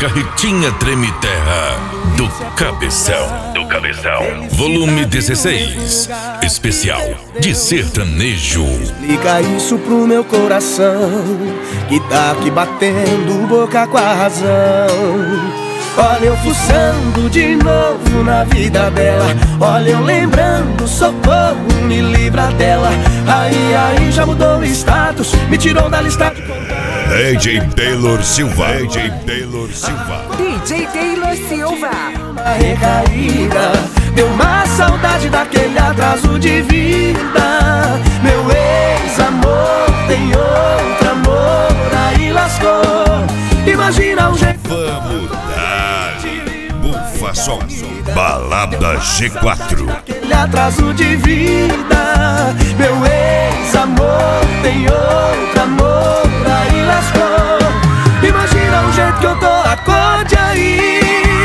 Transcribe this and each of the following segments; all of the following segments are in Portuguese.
Carretinha Treme Terra do Cabeção. Volume 16. Especial de sertanejo. Liga isso pro meu coração, que tá aqui batendo boca com a razão. Olha eu fuçando de novo na vida dela. Olha eu lembrando, socorro, me livra dela. Aí já mudou o status, me tirou da lista de contatos. DJ Taylor Silva. Uma recaída, deu uma saudade daquele atraso de vida. Meu ex-amor tem outro amor, aí lascou. Imagina o jeito. Vamos dar bufa som. Balada G4. Aquele atraso de vida. Meu ex-amor tem outro amor, aí lascou. Imagina o jeito que eu tô, acorde aí.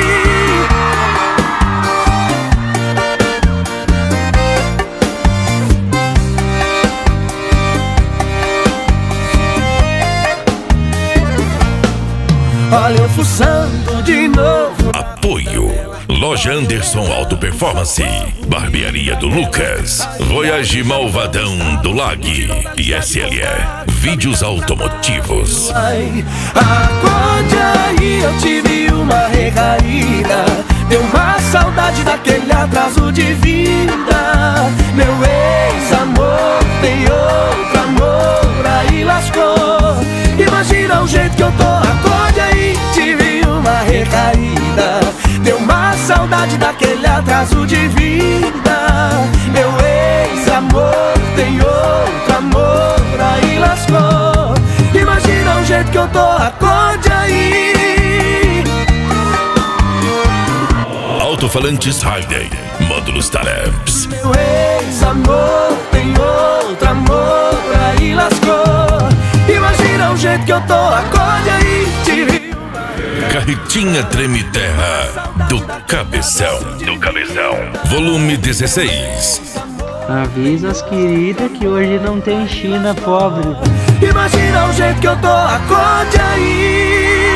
Olha eu fuçando de novo. Apoio: Loja Anderson Auto Performance, Barbearia do Lucas, Voyage Malvadão do Lag e SLE Vídeos Automotivos. Acorde aí, eu tive uma recaída, deu uma saudade daquele atraso de vida. Meu ex-amor tem outro amor, aí lascou. Imagina o jeito que eu tô, acorde aí. Tive uma recaída, deu uma saudade daquele atraso de vida. Meu ex-amor tem outro amor, aí lascou. Imagina o jeito que eu tô, acorde aí. Alto-falantes Harding, módulos Tareps. Meu ex-amor tem outro amor, aí lascou. Imagina o jeito que eu tô, acorde aí. Tive Carretinha Treme Terra do Cabeção. Volume 16. Avisa as queridas que hoje não tem China, pobre. Imagina o jeito que eu tô, acorde aí.